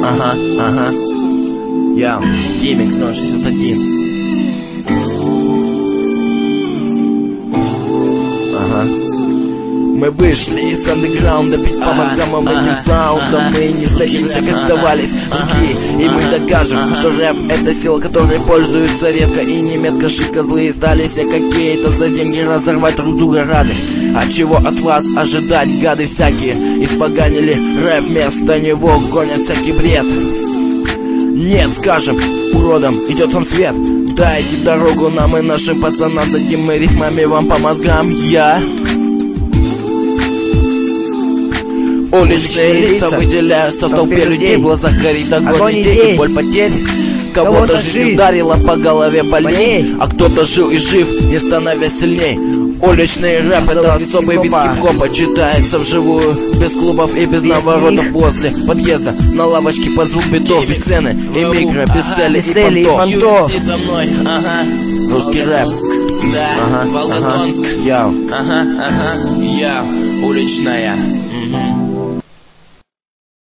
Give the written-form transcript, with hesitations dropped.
ага. Я, Геймикс 061. Мы вышли из андеграунда, бить по мозгам этим саундом. Мы не сдадимся, как сдавались другие. И мы докажем, что рэп — это сила, которой пользуются редко и неметко. Козлы стали все какие-то за деньги разорвать друг друга рады. А чего от вас ожидать, гады всякие? Испоганили рэп, вместо него гонят всякий бред. Нет, скажем, уродам идет он свет. Дайте дорогу нам и нашим пацанам, дадим мы рифмами вам по мозгам. Уличные лица выделяются в толпе людей. В глазах горит огонь идей и боль потерь. Кого-то жизнь ударила по голове больней, а кто-то жил и жив, не становясь сильней. Уличный рэп — это особый вид хип-хопа. Читается вживую, без клубов и без наворотов. Возле подъезда, на лавочке под звук битов. Без сцены и микро, без цели и понтов. Русский рэп. Да, Волгодонск. Яу. Ага, уличная.